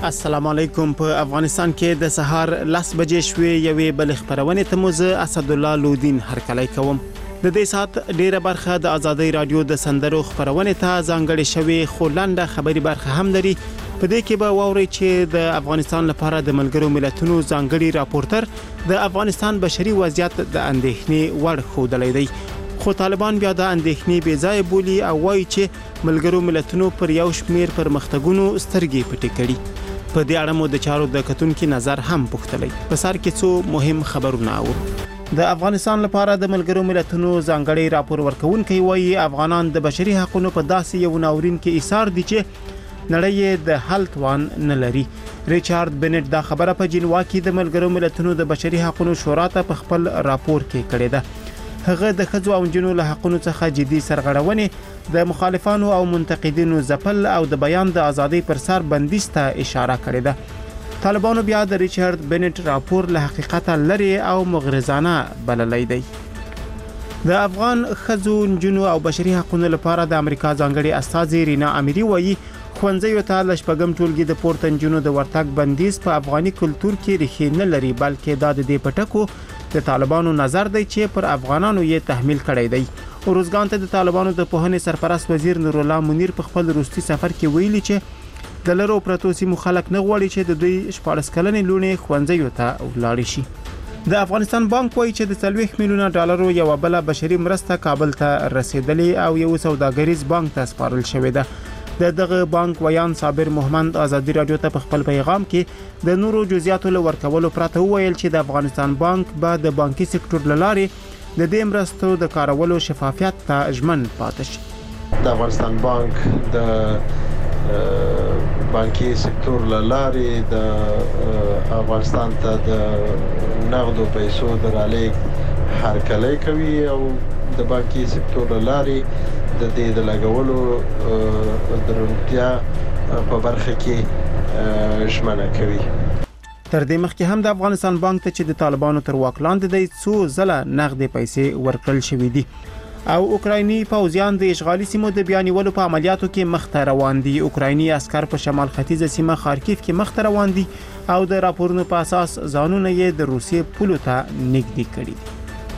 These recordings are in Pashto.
السلام علیکم. په افغانستان کې د سهار 10 بجې شوې یوې بل خبرونه ته موزه اسد الله لودین هرکلی کوم. د دې سات ډیره برخه د ازادي رادیو د سندرو خبرونه ته ځانګړې شوې خو لنډه خبري برخه هم لري. په دې کې به واوري چې د افغانستان لپاره د ملګرو ملتونو ځانګړي راپورټر د افغانستان بشري وضعیت د اندېښنې وړ ښودلی دی. خو طالبان بیا د اندېښنې بې ځای بولي او وایي چې ملګرو ملتونو پر یو شمېر پرمختګونو سترګې پټې کړي. په دې اړه مو د چارو د کتونکو نظر هم پوښتلی. په سر کې څو مهم خبرونه اورو. د افغانستان لپاره د ملګرو ملتونو ځانګړي راپور ورکونکي وایي افغانان د بشري حقوقو په داسې یو ناورین کې ایثار دي چې نړۍ د حل توان نه لري. ریچارډ بنټ دا خبره په جنیوا کې د ملګرو ملتونو د بشري حقوقو شورا ته په خپل راپور کې کړې ده. هغه د ښځو او جنونو له حقوقو څخه جدي سرغړونې د مخالفانو او منتقدینو ځپل او د بیان د ازادۍ پر سر بندیز ته اشاره کړې ده. طالبانو بیا د ریچارډ بنټ راپور له حقیقت لري او مغرضانه بللی دی. د افغان ښځو جنونو او بشري حقوقو لپاره د امریکا ځانګړي استاذ رینا اميري وایي خوندزیو ته د شپږم ټولګي د پورته جنونو د ورتګ بندیز په افغاني کلچر کې ریښې نه لري بلکې د دې پټکو د طالبانو نظر دی چې پر افغانانو یې تحمیل کړی دی. اوروزګان ته د طالبانو د پوهنې سرپرست وزیر نور الله منیر په خپل روسي سفر کې ویلي چې د لرو پرتو سیمو خلک نه غواړي چې د دوی 14 کلنې لونې خوندزیو ته ولاړ شي. د افغانستان بانک وایي چې د 40 میلیونه ډالرو یو بل بشري مرسته کابل ته رسیدلې او یو سوداګریز بانک ته سپارل شوې ده. دغه بانک ویان صابر محمد ازادي رادیو ته په خپل پیغام کې د نورو جزئیاتو له ورکولو پرته ویل چې د افغانستان بانک به د بانکي سکتور لارې د دې مرستو د کارولو شفافیت ته ژمن پاتې شي. د افغانستان بانک د بانکي سکتور لارې د افغانستان ته د نغدو پیسو د رالېږد هرکلی کوي او د بانکي سکتور لارې د دې د لګولو درونتیا په برخه کې ژمنه کوي. تر دې مخکې هم د افغانستان بانک ته چې د طالبانو تر واک لاندې دی څو ځله نغدي پیسې ورکړل شوې دي او اوکرایني پوځیان د اشغالي سیمو د بیانولو په عملیاتو کې مخته روان دي. اوکرایني عسكر په شمال ختیځه سیمه خارکیف کې مخته روان دي او د راپورونو په اساس ځانونه یې د روسیې پولو ته نږدې کړي دي.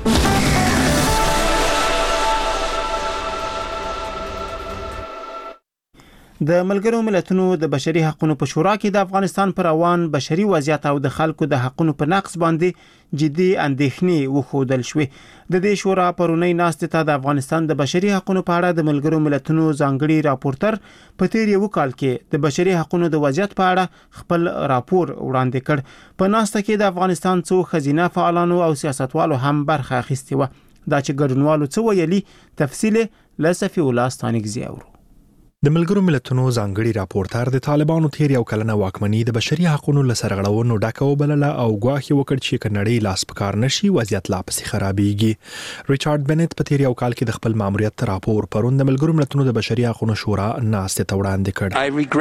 د ملګرو ملتونو د بشري حقوقو په شورا کې د افغانستان پر روان بشري وضعیت او د خلکو د حقوقو په نقض باندې جدي اندېښنې وښودل شوې. د دې شورا پرونی ناستې ته د افغانستان د بشري حقوقو په اړه د ملګرو ملتونو ځانګړي راپورټر په تیر یو کال کې د بشري حقوقو د وضعیت په اړه خپل راپور وړاندې کړ. په ناسته کې د افغانستان څو خزینه فعالانو او سیاستوالو هم برخه اخیستې و. دا چې ګډونوالو څه ویلي تفصیل لسفي الله ستانګزي اورو. د ملګرو ملتونو ځانګړي راپورټر د طالبانو تیر یو کلنه واکمنۍ د بشري حقوقو له سرغړونو ډکه وبلله او ګواښ وکړ چې کډنړۍ لاس پکار نشي وضعیت لا پسې خرابېږي. ریچارډ بنټ په تیر یو کال کې د خپل ماموریت راپور پرون د ملګرو ملتونو د بشري حقوقو شورا ناستې ته وړاندې کړ.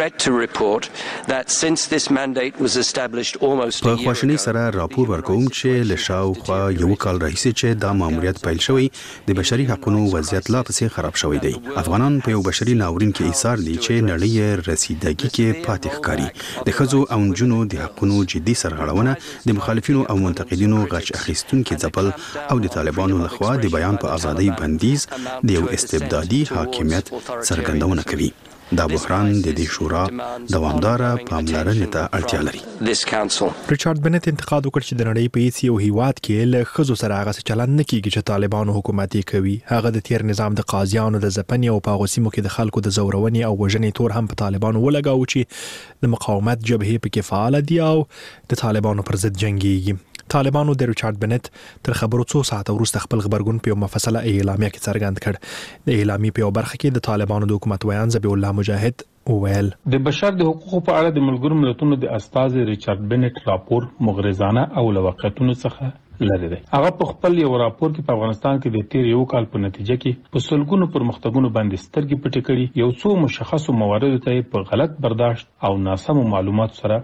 په خواشینۍ سره راپور ورکوم چې له شاوخوا یو کال راهیسې چې دا ماموریت پیل شوی د بشري حقوقو وضعیت لا پسې خراب شوی دی. افغانان په یو بشري ناورین کې ایثار دي چې نړۍ رسیدګي کې پاتې ښکاري. د ښځو او نجونو د حقوقو جدي سرغړونه د مخالفینو او منتقدینو غچ اخیستونکو ځپل او د طالبانو لخوا د بیان په ازادۍ بندیز د یو استبدادي حاکمیت څرګندونه کوي. دا بحران د دې شورا دوامداره پاملرنې ته اړتیا لري. ریچارډ بنټ انتقاد وکړ چې د نړۍ په هیڅ یو هیواد کې له ښځو سره هغه چلند نه کیږي چې طالبانو حکومت کوي. هغه د تیر نظام د قاضیانو د ځپنې او په غوسیمو کې د خلکو د زورونې او وژنې تور هم په طالبانو ولګاو چې د مقاومت جبهې په کې فعال دي او د طالبانو پر ضد جنگيږي. طالبانو د ریچارډ بنټ تر خبرو څو ساعت وروسته خپل خبرګون په مفصله اعلامیه کې څرګند کړ. د اعلامیې په برخه کې د طالبانو د حکومت ویان ذبیح الله مجاهد وویل د بشر د حقوقو په اړه د ملګرو ملتونو د استاذ ریچارډ بنټ راپور مغرضانه او له واقعیتونو څخه لري دی. هغه په خپل یو راپور کې په افغانستان کې د تیر یو کال په نتیجه کې په سلګونو پرمختګونو باندې سترګې پټې کړې. یو څو مشخصو مواردو ته په غلط برداشت او ناسمو معلوماتو سره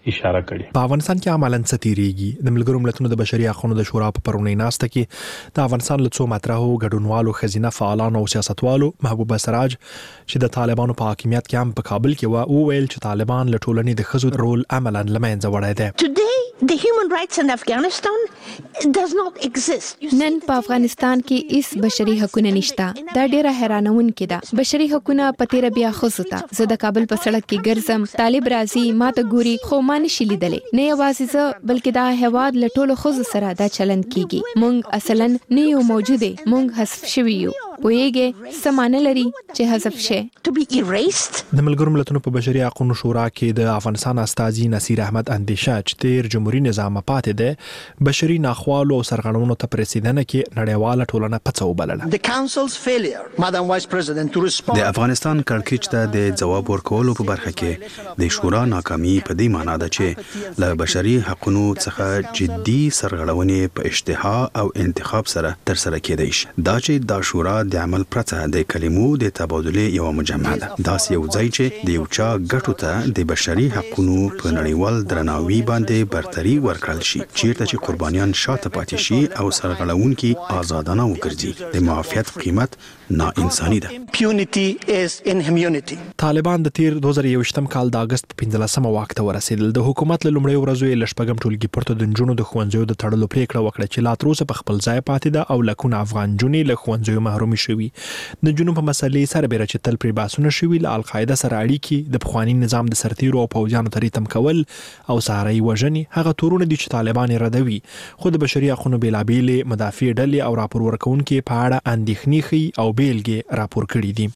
اشاره کړې. په افغانستان کې عملاً ستیریږي د ملګرو ملتونو د بشري حقوقو د شورا په پرونی ناسته کې د افغانستان له څو مطرحو ګډونوالو خزینه فعالانو او سیاستوالو محبوبه سراج چې د طالبانو په حاکمیت کې هم په کابل کې و ویل چې طالبان له ټولنې د خزو رول عملاً لمنځه وړی دی. Today the human rights in Afghanistan does not exist. نن په افغانستان کې هیڅ بشري حقوق نشته. دا ډیره حیرانونکې ده. بشري حقوق په تیر بیا خصوصا زه د کابل په سړک کې ګرځم، طالب راځي ماته ګوري خو ما نشي لیدلې. نه یوازې زه بلکې دا هواد له ټولو خزو سره دا چلند کیږي. مونږ اصلاً نه یو موجوده، مونږ حذف شوي یو. پوهیږي سمانه لري چې حذف شي. To be erased. د ملګرو ملتونو په بشري حقوقو شورا کې د افغانستان استازي نصیر احمد اندیشه چې تیر جمهوریت نظام پاتې ده بشري ناخوالو او سرغړونو ته پرېسیدنه کې نړیواله ټولنه پڅو بلله. The council's failure, Madam Vice President, to respond. د افغانستان کړکېچ ته د جواب ورکولو په برخه کې د شورا ناکامي په دې معنی ده چې له بشري حقوقو څخه جدي سرغړونې په اشتها او انتخاب سره تر سره کېدای شي. دا چې د شورا د عمل پرته د کلمو د تبادله یو مجمع ده. دا یو ځای چې د یو چا ګټو ته د بشري حقوقو په نړیوال درناوي باندې برتري ورکړل شي چیرته چې قربانیان شاته پاتې شي او سرغړونکي آزادانه وګرځي. د معافیت قیمت نا انساني ده. Impunity is inhumanity. طالبان د تیر 2021م کال د اگست په 15مه واک ته ورسېدل. د حکومت له لومړۍ ورځې له شپږم ټولګي پورته د نجونو د ښوونځیو د تړلو پریکړه وکړه چې لا تر اوسه په خپل ځای پاتې ده او لکونه افغان جونې له ښوونځیو محرومي شوي. د جنوب په مسلې سره بیره چې تل پرې باسونه شوي له القاعده سره اړیکې د پخوانی نظام د سرتیرو او پوځیانو تریتم کول او سهاري وژنې هغه تورونه دي چې طالبان ردوي. خو د بشري حقوقو بیلابېلې مدافع ډلې او راپور ورکونکو په اړه اندېښنې ښيي او بیلګې راپور کړي دي.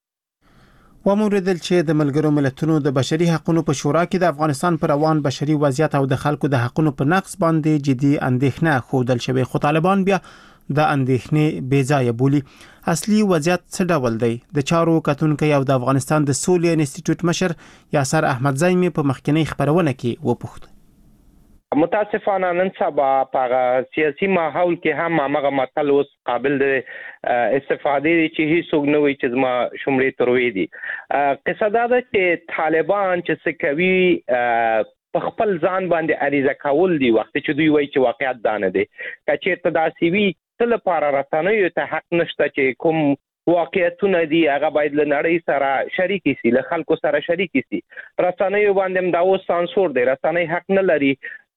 وموردل چې د ملګرو ملتونو د بشري حقوقو په شورا کې د افغانستان پر روان بشري وضعیت او د خلکو د حقوقو په نقض باندې جدي اندېښنه خوندل شوی. خو طالبان بیا د اندېښنې بې ځایه بولي. اصلي وضعیت څه ډول دی؟ د چارو کتونکو او د افغانستان د سولې انسټیټیوټ مشر یاسر احمد زایمي په مخکنی خبرونه کې وپوښت. متاسفانه نن سبا په سیاسي ماحول کې هم هغه متل اوس قابل د استفاده دي چې هیڅوک نه وي چې زما شمړې تروي دي. قصه دا ده چې طالبان چې څه کوي په خپل ځان باندې عریضه کول دي وخت چې دوی وایي چې واقعیت دانه دي. کچېرته دا سی وی تل لپاره رسنیو ته حق نشته چې کوم واقعیتونه دي هغه باید له نړۍ سره شریک شي، له خلکو سره شریک شي. رسنیو باندې دا اوس سانسور دی، رسنۍ حق نه لري.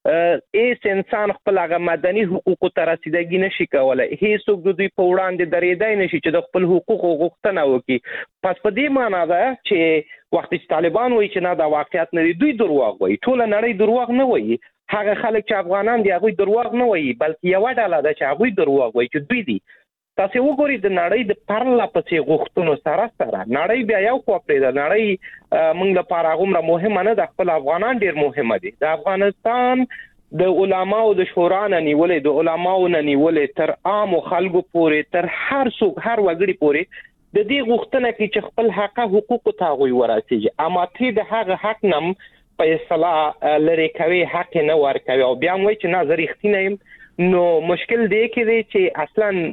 ایس انسان خپل هغه مدني حقوقو ته رسیدګي نشي کولای. هیڅوک د دوی په وړاندې درېدای نشي چې د خپل حقوقو غوښتنه وکړي. پس په دې معنی ده چې وخت چې طالبان وایي چې نه دا واقعیت نه دی، دوی دروغ وایي. ټول نړۍ دروغ نه وایي. هغه خلک چې افغانان دي هغه دروغ نه وایي، بلکې یو ډله ده چې هغه دروغ وایي چې دوی دي. تاسو وګورئ د نړۍ د پرله پسې غوښتنو سره نړۍ بیا یو خوا پرې ده. نړۍ موږ لپاره هغومره مهمه نه ده، خپل افغانان ډیر مهمه دي. د افغانستان د علماو د شورا نه نیولې، د علماو نه نیولې تر عام خلکو پورې، تر هر څوک هر وګړي پورې د دې غوښتنه کې چې خپل حقوق ته غوي ورسیږي. اما ته د هغه حق نم په اصطلاح لري کوي، حق نه ورکوي او بیا موږ چې نظر اختینایم. نو مشکل دی کې چې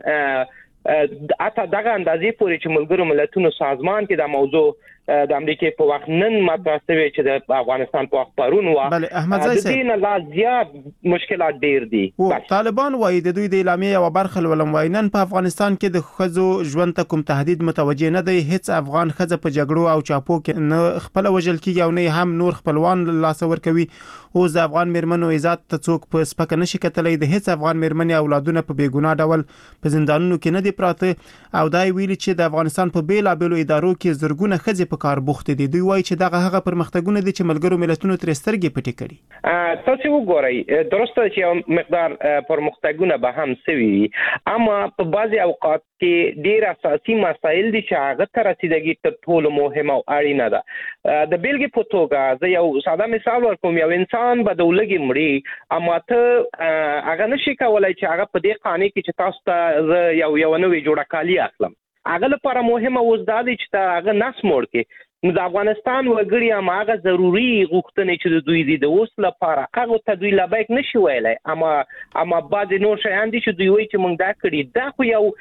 اصلا اته دغه اندازې پورې چې ملګرو ملتونو سازمان کې د موضوع د امریکای په وخت نن مطرح شوی چې د افغانستان په وخت پرون و. بله احمد زای صاحب د دې نه لا زیات مشکلات ډیر دي. طالبان وایي د دوی د اعلامیې او برخه ولوم وایي نن په افغانستان کې د خزو ژوند ته کوم تهدید متوجه نه دی. هیڅ افغان خزه په جګړو او چاپو کې نه خپل وجل کیږي او نه هم نور خپلوان لاس ور کوي. او د افغان میرمنو عزت ته څوک په سپک نشي کتلای. د هیڅ افغان میرمنې اولادونه په بیګناه ډول په زندانونو کې نه دي پراته او دای ویلي چې د افغانستان په بیلابېلو ادارو کې زرګونه خزې په کار بوخت دي. دوی وایي چې دغه هغه پرمختګونه دي چې ملګرو ملتونو تر سترګې پټې کړي. تاسو وګورئ درسته چې یو مقدار پرمختګونه به هم سوي، اما په بعضي اوقات کې ډیر اساسي مسایل دي چې هغه تر رسیدګي تر ټولو مهمه او اړینه ده. د بیلګې په توګه زه یو ساده مثال ورکوم. یو انسان به د ولګي مړي، اما ته هغه نشي کولای چې هغه په دې قانون کې چې تاسو ته یو نوې جوړه کالی اخلم. هغه لپاره مهمه اوس دا دي چې هغه نس موړ کې نو د افغانستان وګړي هم هغه ضروري غوښتنې چې د دوی دي د اوس لپاره هغه ته دوی لبیک نشي ویلای. اما بعضې نور شیان دي چې دوی وایي چې موږ دا کړي. دا خو یو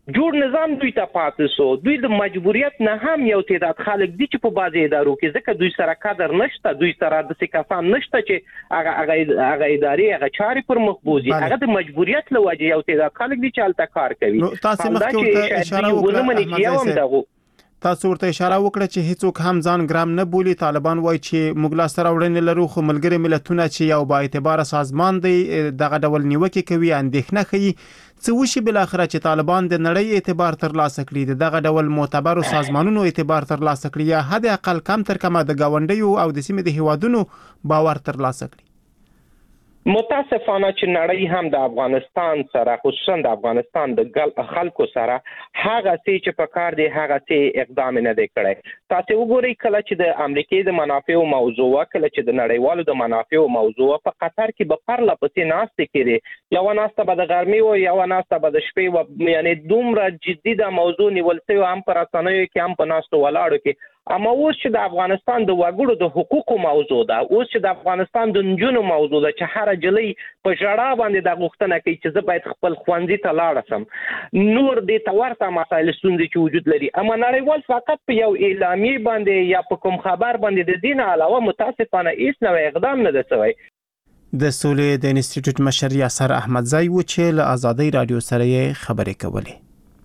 جوړ نظام دوی ته پاتې سو. دوی د مجبوریت نه هم یو تعداد خلک دي چې په بعضي ادارو کې ځکه دوی سره کادر نشته، دوی سره د کسان نشته چې هغه ادارې هغه چارې پر مخ بوزي. هغه د مجبوریت له وجې یو تعداد خلک دي چې هلته کار کوي. تاسو مخکې اشاره وکړه تاسو ورته اشاره وکړه چې هیڅوک هم ځان ګرام نه بولي. طالبان وایي چې موږ لا سره وړاندې لرو، خو ملګری ملتونه چې یو با اعتبار سازمان دی دغه ډول نیوکه کوي، اندېښنه کوي. څه وشي بل اخر چې طالبان د نړۍ اعتبار ترلاسه کړي، دغه ډول معتبر سازمانونو اعتبار ترلاسه کړي، یا حد اقل کم تر کمه د گاونډیو او د سیمې د هیوادونو باور ترلاسه کړي؟ متاسفانه چې نړۍ هم د افغانستان سره، خصوصا د افغانستان د خلکو سره هغه چې په کار دی هغه چې اقدام نه دی کړی. تاسو وګورئ کله چې د امریکای د منافعو موضوع، کله چې د نړیوالو د منافعو موضوع په قطر کې به پرله پسې ناستې کړي، یو ناسته به د غرمې او یو ناسته به د شپې و، یعنی دومره جدي د موضوع نیول شوی هم پر اسانیو کې هم په ناستو ولاړو کې. اما اوس چې د افغانستان د وګړو د حقوقو موضوع ده، اوس چې د افغانستان د نجونو موضوع ده چې هر جلۍ په ژړا باندې د غوښتنه کوي چې زه باید خپل ښوونځي ته لاړ شم، نور د تورته مسایل ستونزې چې وجود لري. اما نړیوال فقط په یو اعلامیه باندې یا په کوم خبر باندې د دین علاوه متاسفانه هیڅ نوې اقدام نه دی شوی. د سولې د انسټیټیوټ مشر یاسر احمدزی و چې له آزادۍ رادیو سره خبرې کولې.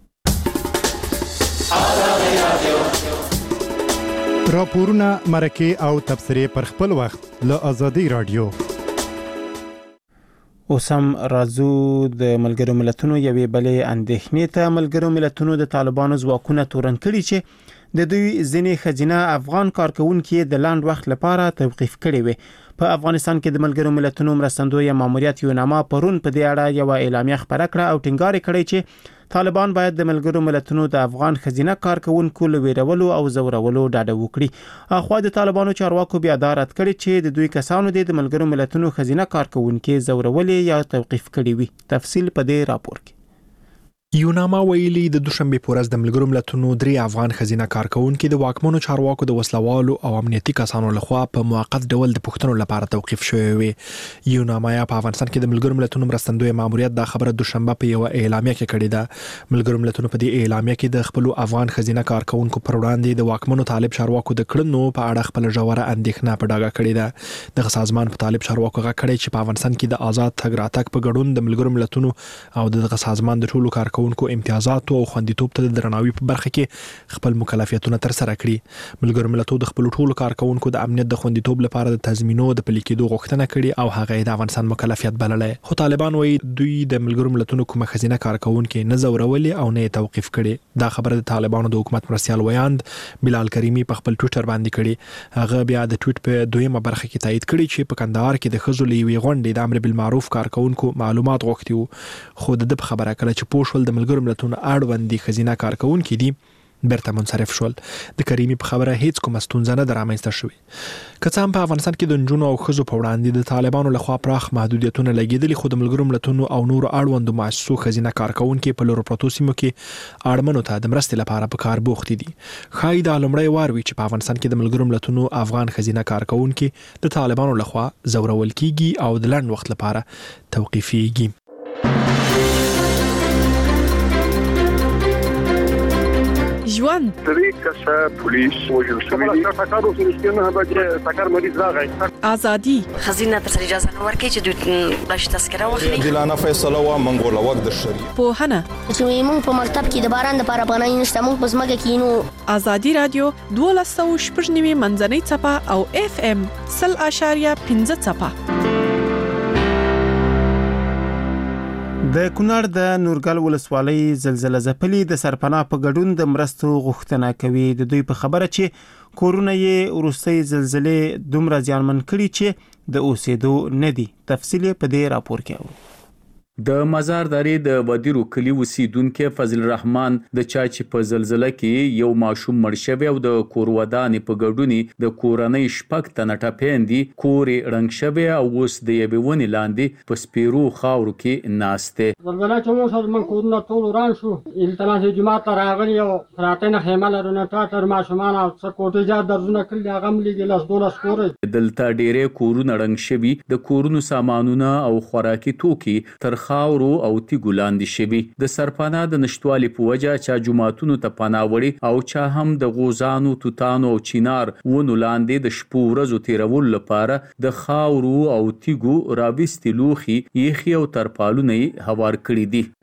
راپورونه، مرکې او تبصرې پر خپل وخت له آزادۍ رادیو. اوسم راځو د ملګرو ملتونو یوې بلې اندېښنې ته. ملګرو ملتونو د طالبانو ځواکونه تورن کړي چې د دوی ځینې ښځینه افغان کارکونکي د لاند وخت لپاره توقیف کړي وي. په افغانستان کې د ملګرو ملتونو مرستندوی ماموریت یوناما پرون په دې اړه یو اعلامیه خبره کړه او ټینګار کړی چې طالبان باید د ملګرو ملتونو د افغان ښځینه کارکونکو له ویرولو او زورولو ډډه وکړي. اخوا د طالبانو چارواکو بیا دا رد کړی چې د دوی کسانو د ملګرو ملتونو ښځینه کارکونکو زورولې یا توقیف کړي وي. تفصیل په دې راپور کې. یوناما ویلي د دوشنبه پورز د ملګرو ملتونو 3 افغان ښځینه کارکونکو د واکمنو چارواکو د وسلوالو او امنیتي کسانو لخوا په موقت ډول د پښتنو لپاره توقیف شوی وي. یوناما په افغانستان کې د ملګرو ملتونو مرستندوی ماموریت د خبره دوشنبه په یو اعلامیه کې کړې ده. ملګرو ملتونو په دې اعلامیه کې د خپل افغان ښځینه کارکونکو پر وړاندې د واکمنو طالب چارواکو د کړنو په اړه خپل ژوره اندېښنه په ډاګه کړې ده. دغه سازمان په طالب چارواکو غږ کړی چې په افغانستان کې د آزاد تګ راتګ په ګډون د ملګرو ملتونو او دغه سازمان د ټولو کارکونکو امتیازات او خوندیتوب ته د درناوي په برخه کې خپل مکلفیتونه تر سره کړي. ملګرو ملتونو د خپل ټولو کارکونکو د امنیت د خوندیتوب لپاره د تضمینو د پلي کېدو غوښتنه کړې او هغه د افغانستان مکلفیت بللې. خو طالبان وایي دوی د ملګرو ملتونو کومه ښځینه کارکونکو نه زورولې او نه توقیف کړي. دا خبره د طالبانو د حکومت مرستيال ویاند بلال کریمی په خپل ټویټر باندې کړي. هغه بیا د ټویټ په دویمه برخه کې تایید کړي چې په کندهار کې د خزو لوي غونډې د امر بالمعروف کارکونکو معلومات غوښتي وو، خو د خبره کړه چې پوښول د ملګرو ملتونو اړوند ښځینه کارکونکي دي برته منصرف شول. د کریمی په خبره هیڅ کومه ستونزه نه درامنځته شوې. که څه هم په افغانستان کې د نجونو او ښځو په وړاندې د طالبانو لخوا پراخ محدودیتونه لګیدلي، خو د ملګرو ملتونو او نورو اړوندو مؤسسو ښځینه کارکونکي په لورو پرتو سیمو کې اړمنو ته د مرستې لپاره په کار بوخت دي. ښایي دا لومړی وار وي چې په افغانستان کې د ملګرو ملتونو افغان ښځینه کارکونکي د طالبانو لخوا زورول کیږي او د لنډ وخت لپاره توقیفیږي. ژوند درې کسه پولیس وژل شوي دي. ټاکارو کې نه به ټاکار مریض راغی. ازادي خزینه ته اجازه نه ورکړي چې دوی بلش تذکره واخلي. دلانه فیصله وا منګول وخت د شریعت په هنه چې موږ په مکتب کې د باران د لپاره بنای نشته، موږ په ځمکه کې نو. ازادي رادیو 12.9 منځنۍ چپه او FM 0.5 چپه. د کونړ د نورګل ولسوالۍ زلزلہ ځپلي د سرپناه په ګډون د مرستو غوښتنه کوي. د دوی په خبره چې کورونه یې وروستۍ زلزلې دومره زیانمن کړي چې د اوسېدو نه دي. تفصیل په دې راپور کې اورو. د مزارداري د بدیرو کلی اوسیدونکو فضل الرحمن د چا چې په زلزلہ کې یو ماشوم مړ شوی او د کور ودانې په ګډونی د کورنۍ شپږ تنه ټپېندي کورې رنګ شوی او اوس د یوې ونې لاندې په سپیرو خاورو کې ناشته. زلزلہ چې موږ سره من کورونه ټول وران شو. التماس جماعت راغلی او راتنه خیمه لرونه ټاټر ماشومان او څه کوټه جات درونه کړل هغه ملي لاس دولس کورې دلته ډېرې کورونه رنګ شوی، د کورونو سامانونه او خوراکي توکي تر خاورو او تیګو لاندې شوي. د سرپناه د نشټوالي په وجه چا جماعتونو ته پناه وړي او چا هم د غوزانو، توتانو او چینار ونو لاندې د شپو ورځو تیرولو لپاره د خاورو او تیګو راوستي لوخي یخي او ترپالونه هوار کړي دي.